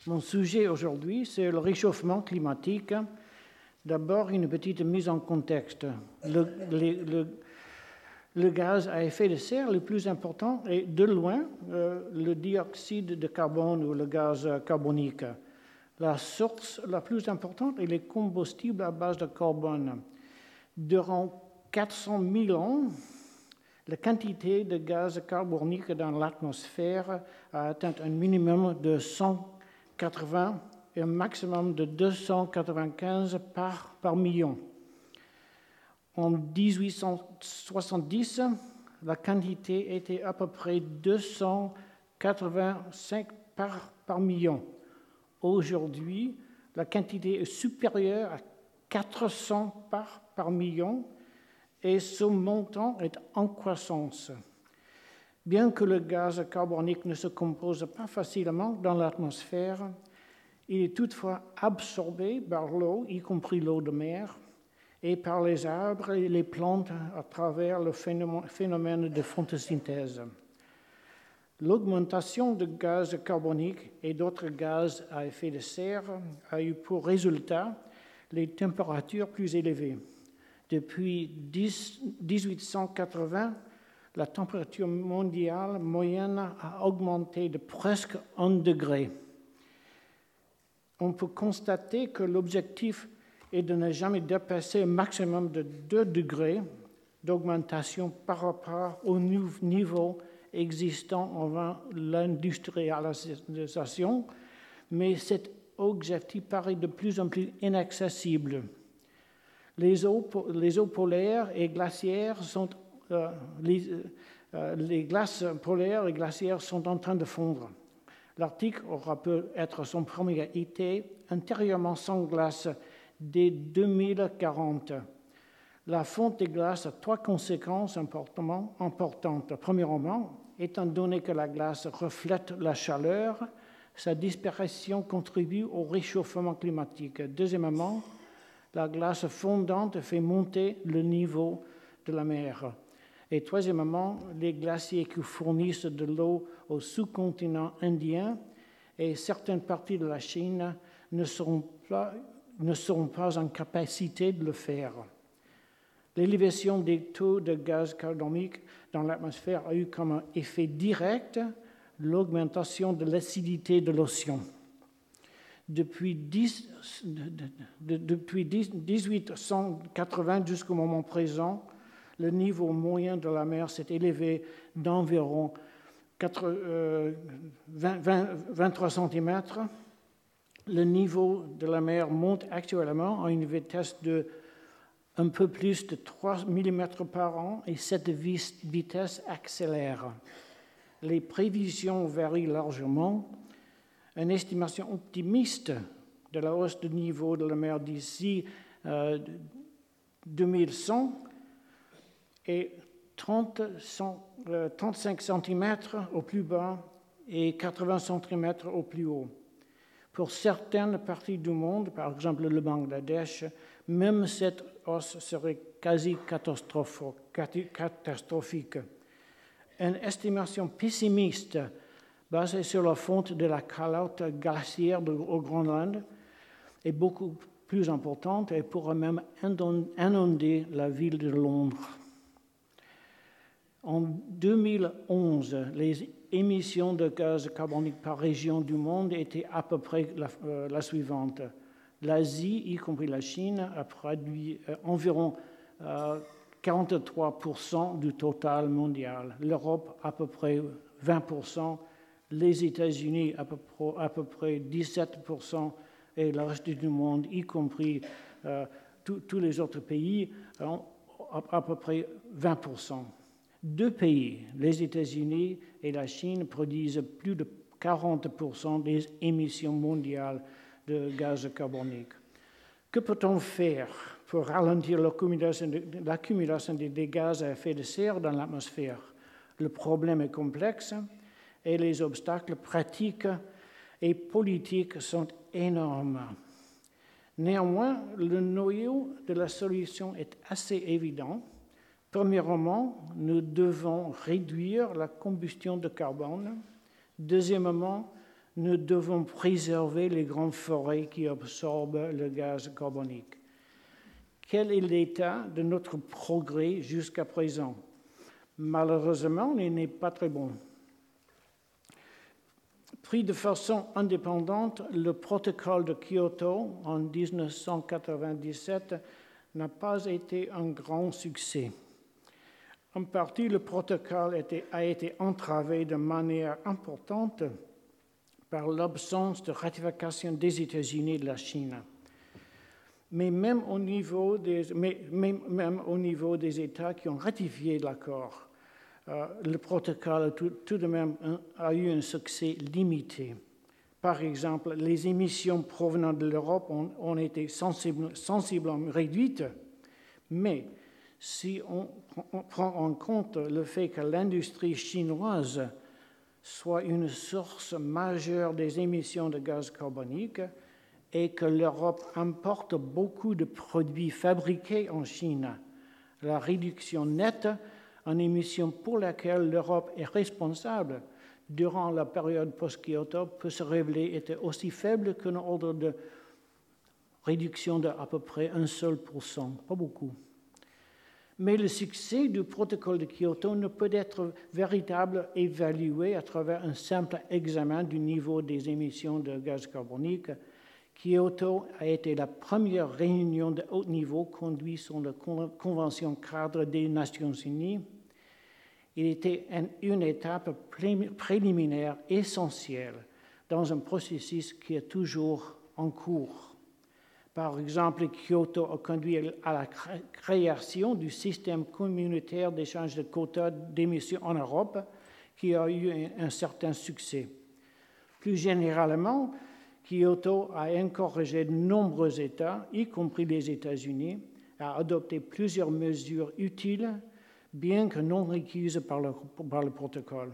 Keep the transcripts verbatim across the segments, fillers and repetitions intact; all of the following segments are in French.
Mon sujet aujourd'hui, c'est le réchauffement climatique. D'abord, une petite mise en contexte. Le, le, le, le gaz à effet de serre le plus important est de loin euh, le dioxyde de carbone ou le gaz carbonique. La source la plus importante est les combustibles à base de carbone. Durant quatre cent mille ans, la quantité de gaz carbonique dans l'atmosphère a atteint un minimum de cent quatre-vingts et un maximum de deux cent quatre-vingt-quinze parts par million. En dix-huit cent soixante-dix, la quantité était à peu près deux cent quatre-vingt-cinq parts par million. Aujourd'hui, la quantité est supérieure à quatre cents parts par million et ce montant est en croissance. Bien que le gaz carbonique ne se compose pas facilement dans l'atmosphère, il est toutefois absorbé par l'eau, y compris l'eau de mer, et par les arbres et les plantes à travers le phénomène de photosynthèse. L'augmentation de gaz carbonique et d'autres gaz à effet de serre a eu pour résultat les températures plus élevées. Depuis dix-huit cent quatre-vingts, la température mondiale moyenne a augmenté de presque un degré. On peut constater que l'objectif est de ne jamais dépasser un maximum de deux degrés d'augmentation par rapport au niveau existant avant l'industrialisation, mais cet objectif paraît de plus en plus inaccessible. Les eaux, les eaux polaires et glaciaires sont, euh, les, euh, les glaces polaires et glaciaires sont en train de fondre. L'Arctique aura peut être son premier été intérieurement sans glace dès deux mille quarante. La fonte des glaces a trois conséquences importantes. Premièrement, étant donné que la glace reflète la chaleur, sa disparition contribue au réchauffement climatique. Deuxièmement, la glace fondante fait monter le niveau de la mer. Et troisièmement, les glaciers qui fournissent de l'eau au sous-continent indien et certaines parties de la Chine ne seront pas, ne seront pas en capacité de le faire. L'élévation des taux de gaz carbonique dans l'atmosphère a eu comme effet direct l'augmentation de l'acidité de l'océan. Depuis, dix, de, de, de, depuis dix-huit cent quatre-vingts jusqu'au moment présent, le niveau moyen de la mer s'est élevé d'environ vingt-trois centimètres. Le niveau de la mer monte actuellement à une vitesse de un peu plus de trois millimètres par an et cette vitesse accélère. Les prévisions varient largement. Une estimation optimiste de la hausse du niveau de la mer d'ici euh, deux mille cent est trente, euh, trente-cinq centimètres au plus bas et quatre-vingts centimètres au plus haut. Pour certaines parties du monde, par exemple le Bangladesh, même cette hausse serait quasi catastrophique. Une estimation pessimiste basée sur la fonte de la calotte glaciaire au Groenland est beaucoup plus importante et pourrait même inonder la ville de Londres. En deux mille onze, les émissions de gaz carbonique par région du monde étaient à peu près la, euh, la suivante. L'Asie, y compris la Chine, a produit euh, environ euh, quarante-trois pour cent du total mondial. L'Europe, à peu près vingt pour cent. Les États-Unis, à peu près, à peu près dix-sept pour cent. Et le reste du monde, y compris euh, tous les autres pays, euh, à, à peu près vingt pour cent. Deux pays, les États-Unis et la Chine, produisent plus de quarante pour cent des émissions mondiales de gaz carbonique. Que peut-on faire pour ralentir l'accumulation des gaz à effet de serre dans l'atmosphère? Le problème est complexe et les obstacles pratiques et politiques sont énormes. Néanmoins, le noyau de la solution est assez évident. Premièrement, nous devons réduire la combustion de carbone. Deuxièmement, nous devons préserver les grandes forêts qui absorbent le gaz carbonique. Quel est l'état de notre progrès jusqu'à présent? Malheureusement, il n'est pas très bon. Pris de façon indépendante, le protocole de Kyoto en dix-neuf cent quatre-vingt-dix-sept n'a pas été un grand succès. En partie, le protocole était, a été entravé de manière importante par l'absence de ratification des États-Unis et de la Chine. Mais même au niveau des, mais, même, même au niveau des États qui ont ratifié l'accord, euh, le protocole a tout, tout de même a eu un succès limité. Par exemple, les émissions provenant de l'Europe ont, ont été sensible, sensiblement réduites, mais si on, on prend en compte le fait que l'industrie chinoise soit une source majeure des émissions de gaz carbonique et que l'Europe importe beaucoup de produits fabriqués en Chine, la réduction nette en émissions pour laquelle l'Europe est responsable durant la période post-Kyoto peut se révéler être aussi faible qu'un ordre de réduction d'à peu près un seul pour cent, pas beaucoup. Mais le succès du protocole de Kyoto ne peut être véritablement évalué à travers un simple examen du niveau des émissions de gaz carbonique. Kyoto a été la première réunion de haut niveau conduite sur la Convention cadre des Nations Unies. Il était une étape préliminaire essentielle dans un processus qui est toujours en cours. Par exemple, Kyoto a conduit à la création du système communautaire d'échange de quotas d'émissions en Europe, qui a eu un certain succès. Plus généralement, Kyoto a encouragé de nombreux États, y compris les États-Unis, à adopter plusieurs mesures utiles, bien que non requises par le, par le protocole.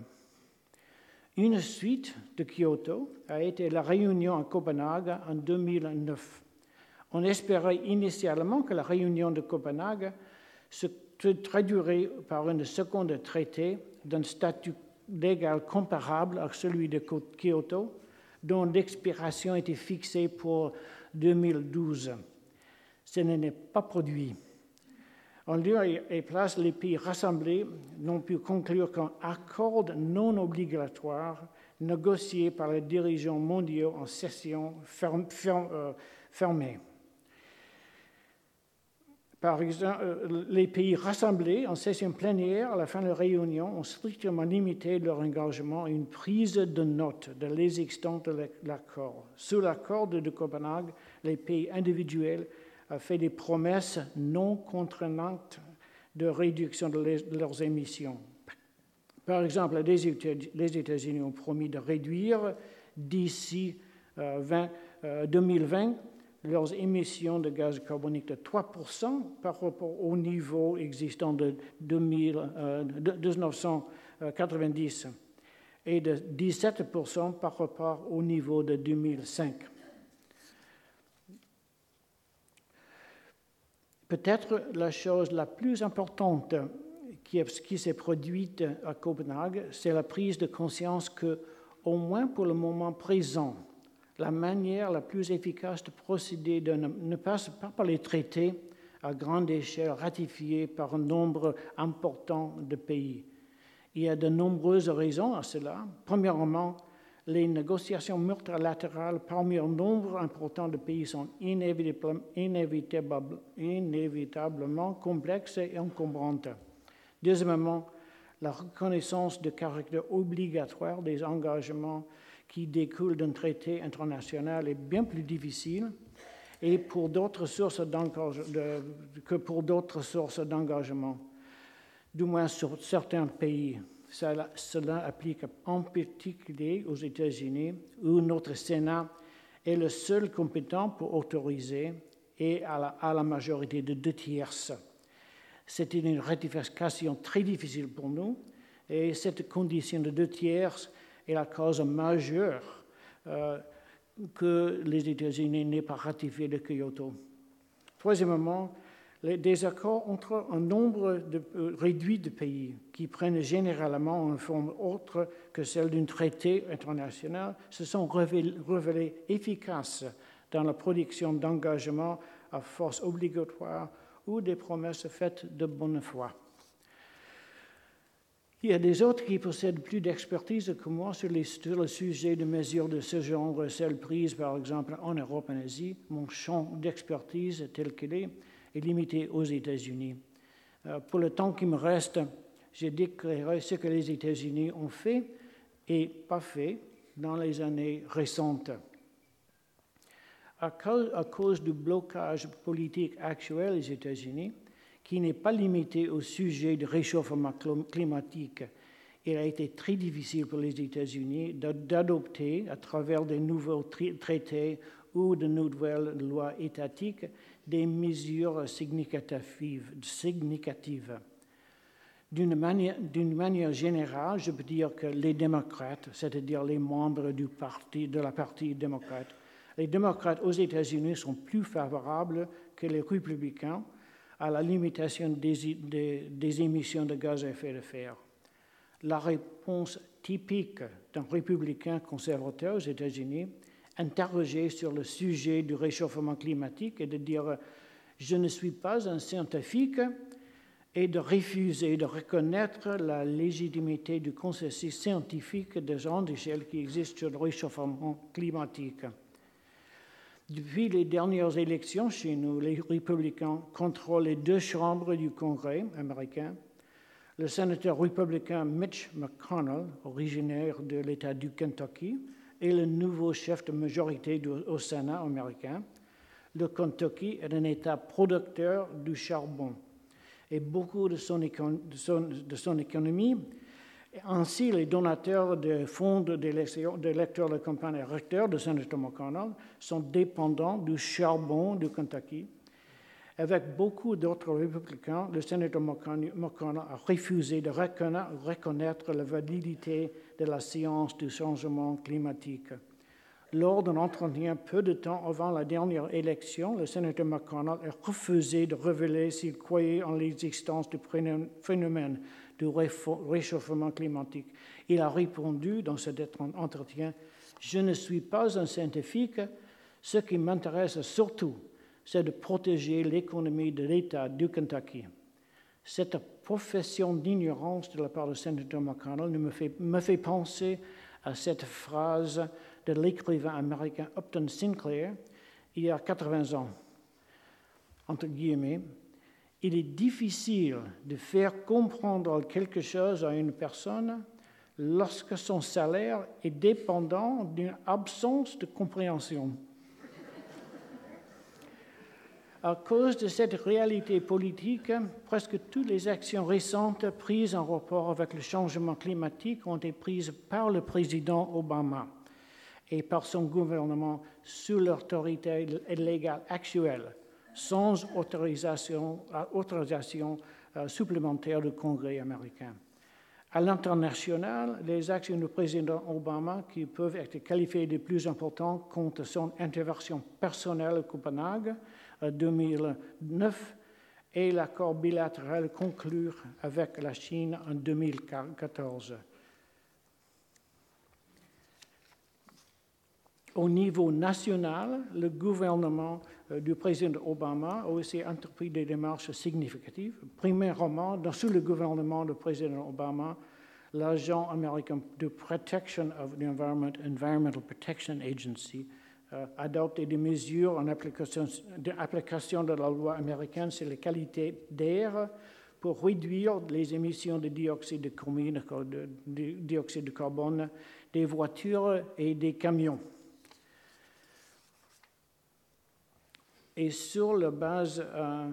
Une suite de Kyoto a été la réunion à Copenhague en deux mille neuf. On espérait initialement que la réunion de Copenhague se traduirait par un second traité d'un statut légal comparable à celui de Kyoto, dont l'expiration était fixée pour deux mille douze. Ce n'est pas produit. En lieu et place, les pays rassemblés n'ont pu conclure qu'un accord non obligatoire négocié par les dirigeants mondiaux en session ferme, ferme, euh, fermée. Par exemple, les pays rassemblés en session plénière à la fin de la réunion ont strictement limité leur engagement à une prise de note de l'existence de l'accord. Sous l'accord de Copenhague, les pays individuels ont fait des promesses non contraignantes de réduction de leurs émissions. Par exemple, les États-Unis ont promis de réduire d'ici deux mille vingt leurs émissions de gaz carbonique de trois pour cent par rapport au niveau existant de mille neuf cent quatre-vingt-dix et de dix-sept pour cent par rapport au niveau de deux mille cinq. Peut-être la chose la plus importante qui, qui s'est produite à Copenhague, c'est la prise de conscience que, au moins pour le moment présent, la manière la plus efficace de procéder de ne, ne passe pas par les traités à grande échelle ratifiés par un nombre important de pays. Il y a de nombreuses raisons à cela. Premièrement, les négociations multilatérales parmi un nombre important de pays sont inévitablement, inévitablement, inévitablement complexes et encombrantes. Deuxièmement, la reconnaissance du caractère obligatoire des engagements qui découle d'un traité international est bien plus difficile et pour d'autres sources de, que pour d'autres sources d'engagement, du moins sur certains pays. Cela, cela applique en particulier aux États-Unis, où notre Sénat est le seul compétent pour autoriser et à la, à la majorité de deux tiers. C'était une ratification très difficile pour nous et cette condition de deux tiers est la cause majeure euh, que les États-Unis n'aient pas ratifié le Kyoto. Troisièmement, les, des accords entre un nombre de, euh, réduit de pays qui prennent généralement une forme autre que celle d'un traité international se sont révélés, révélés efficaces dans la production d'engagements à force obligatoire ou des promesses faites de bonne foi. Il y a des autres qui possèdent plus d'expertise que moi sur, les, sur le sujet de mesures de ce genre, celles prises par exemple en Europe et en Asie. Mon champ d'expertise tel qu'il est est limité aux États-Unis. Euh, pour le temps qui me reste, je décrirai ce que les États-Unis ont fait et pas fait dans les années récentes. À cause, à cause du blocage politique actuel des États-Unis, qui n'est pas limité au sujet du réchauffement climatique, il a été très difficile pour les États-Unis d'adopter, à travers de nouveaux traités ou de nouvelles lois étatiques, des mesures significatives. significatives. D'une manière, d'une manière générale, je peux dire que les démocrates, c'est-à-dire les membres du parti, de la partie démocrate, les démocrates aux États-Unis sont plus favorables que les républicains à la limitation des, des, des émissions de gaz à effet de serre. La réponse typique d'un républicain conservateur aux États-Unis, interrogé sur le sujet du réchauffement climatique, est de dire « je ne suis pas un scientifique » et de refuser de reconnaître la légitimité du consensus scientifique de grande échelle qui existe sur le réchauffement climatique. Depuis les dernières élections chez nous, les républicains contrôlent les deux chambres du Congrès américain. Le sénateur républicain Mitch McConnell, originaire de l'État du Kentucky, est le nouveau chef de majorité du, au Sénat américain. Le Kentucky est un État producteur du charbon et beaucoup de son, écon- de son, de son économie. Ainsi, les donateurs de fonds d'électeurs de campagne électeurs de sénateur McConnell sont dépendants du charbon du Kentucky. Avec beaucoup d'autres républicains, le sénateur McConnell a refusé de reconnaître la validité de la science du changement climatique. Lors d'un entretien peu de temps avant la dernière élection, le sénateur McConnell a refusé de révéler s'il croyait en l'existence du phénomène du réchauffement climatique. Il a répondu dans cet entretien « Je ne suis pas un scientifique. Ce qui m'intéresse surtout, c'est de protéger l'économie de l'État du Kentucky. » Cette profession d'ignorance de la part du sénateur McConnell me fait, me fait penser à cette phrase de l'écrivain américain Upton Sinclair, il y a quatre-vingts ans, entre guillemets, « Il est difficile de faire comprendre quelque chose à une personne lorsque son salaire est dépendant d'une absence de compréhension. » À cause de cette réalité politique, presque toutes les actions récentes prises en rapport avec le changement climatique ont été prises par le président Obama et par son gouvernement sous l'autorité légale actuelle, sans autorisation, autorisation euh, supplémentaire du Congrès américain. À l'international, les actions du président Obama, qui peuvent être qualifiées de plus importantes, comptent son intervention personnelle à Copenhague en deux mille neuf et l'accord bilatéral conclu avec la Chine en deux mille quatorze. Au niveau national, le gouvernement du président Obama a aussi entrepris des démarches significatives. Premièrement, dans sous le gouvernement du président Obama, l'agent américain de Protection of the Environment, Environmental Protection Agency, a adopté des mesures en application, d'application de la loi américaine sur les qualités d'air pour réduire les émissions de dioxyde de carbone, de, de dioxyde de carbone des voitures et des camions. Et sur la base euh,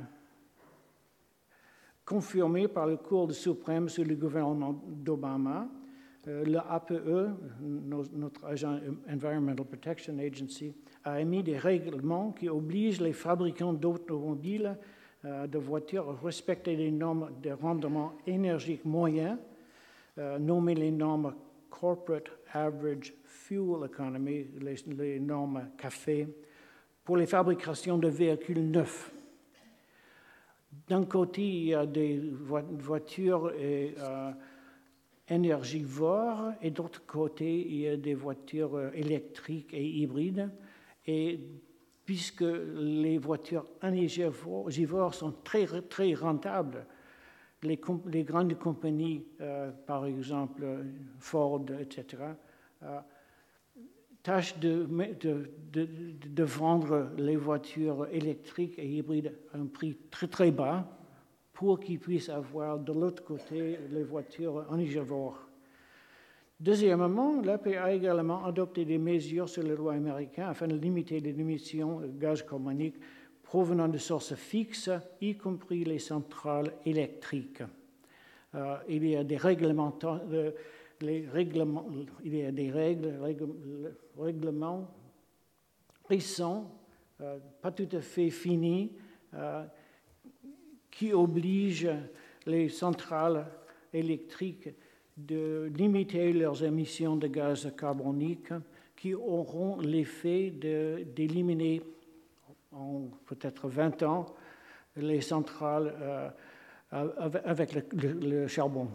confirmée par la Cour suprême sur le gouvernement d'Obama, euh, l'A P E, notre agent Environmental Protection Agency, a émis des règlements qui obligent les fabricants d'automobiles, euh, de voitures, à respecter les normes de rendement énergique moyen, euh, nommées les normes Corporate Average Fuel Economy, les, les normes C A F E, pour les fabrications de véhicules neufs. d'un côté, il y a des voitures et, euh, énergivores, et d'autre côté, il y a des voitures électriques et hybrides. Et puisque les voitures énergivores sont très, très rentables, les, les grandes compagnies, euh, par exemple Ford, et cetera, euh, tâchent de, de, de, de vendre les voitures électriques et hybrides à un prix très très bas pour qu'ils puissent avoir de l'autre côté les voitures énergivores. Deuxièmement, l'A P a également adopté des mesures sur les lois américaines afin de limiter les émissions de gaz carbonique provenant de sources fixes, y compris les centrales électriques. Euh, il y a des règlements, euh, les règlements, il y a des règles, règles, règlements récents, euh, pas tout à fait finis, euh, qui obligent les centrales électriques de limiter leurs émissions de gaz carbonique, qui auront l'effet de, d'éliminer en peut-être vingt ans les centrales euh, avec le, le, le charbon.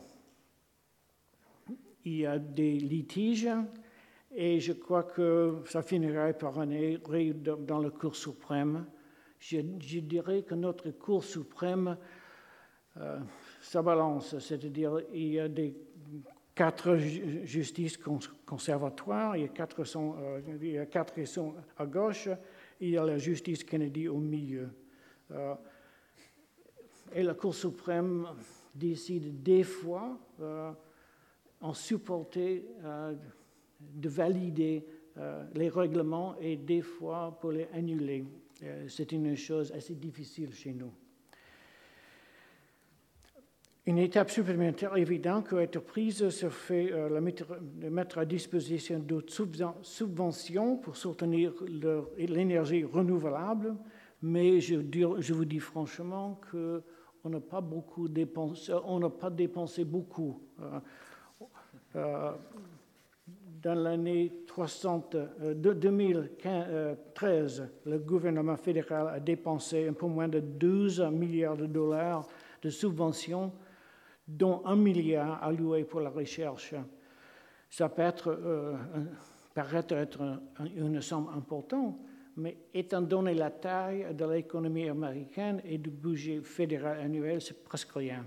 Il y a des litiges et je crois que ça finirait par aller dans la Cour suprême. Je, je dirais que notre Cour suprême, euh, ça balance, c'est-à-dire il y a des quatre justices conservatoires, il y a quatre, sont, euh, il y a quatre qui sont à gauche, il y a la justice Kennedy au milieu. Euh, et la Cour suprême décide des fois, euh, en supporter, euh, de valider euh, les règlements et des fois pour les annuler. Euh, c'est une chose assez difficile chez nous. Une étape supplémentaire évidente qui a été prise se fait euh, la mettre, de mettre à disposition d'autres subventions pour soutenir leur, l'énergie renouvelable, mais je, je vous dis franchement qu'on n'a pas beaucoup dépensé, on n'a pas dépensé beaucoup. Euh, euh, dans l'année euh, deux mille treize, le gouvernement fédéral a dépensé un peu moins de douze milliards de dollars de subventions, dont un milliard alloué pour la recherche. Ça peut être, euh, paraît être une somme importante, mais étant donné la taille de l'économie américaine et du budget fédéral annuel, c'est presque rien.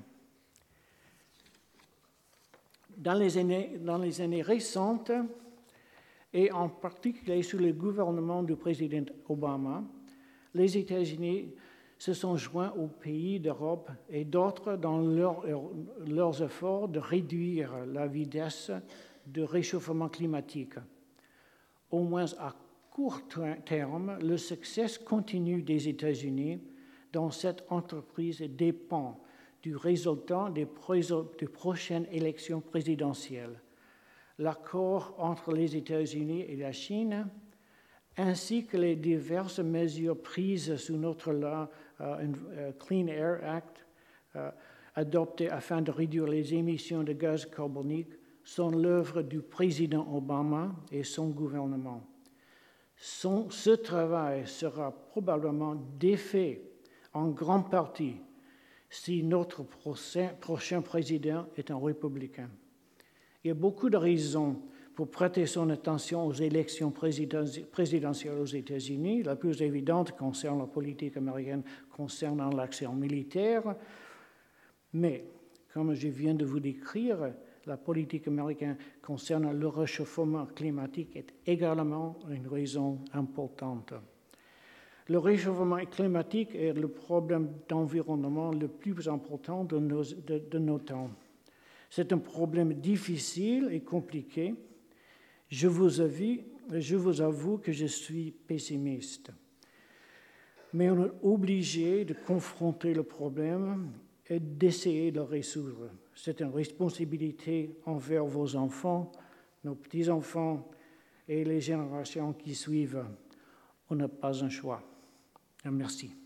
Dans les années, dans les années récentes, et en particulier sous le gouvernement du président Obama, les États-Unis se sont joints aux pays d'Europe et d'autres dans leur, leurs efforts de réduire la vitesse de réchauffement climatique. Au moins à court terme, le succès continu des États-Unis dans cette entreprise dépend du résultat des, des prochaines élections présidentielles. L'accord entre les États-Unis et la Chine, ainsi que les diverses mesures prises sous notre loi uh, uh, Clean Air Act, uh, adoptées afin de réduire les émissions de gaz carbonique, sont l'œuvre du président Obama et son gouvernement. Son, ce travail sera probablement défait en grande partie si notre prochain, prochain président est un républicain. Il y a beaucoup de raisons pour prêter son attention aux élections présidentielles aux États-Unis. La plus évidente concerne la politique américaine concernant l'action militaire. Mais, comme je viens de vous décrire, la politique américaine concernant le réchauffement climatique est également une raison importante. Le réchauffement climatique est le problème d'environnement le plus important de nos, de, de nos temps. C'est un problème difficile et compliqué. Je vous avoue, je vous avoue que je suis pessimiste. Mais on est obligé de confronter le problème et d'essayer de le résoudre. C'est une responsabilité envers vos enfants, nos petits-enfants et les générations qui suivent. On n'a pas un choix. Merci.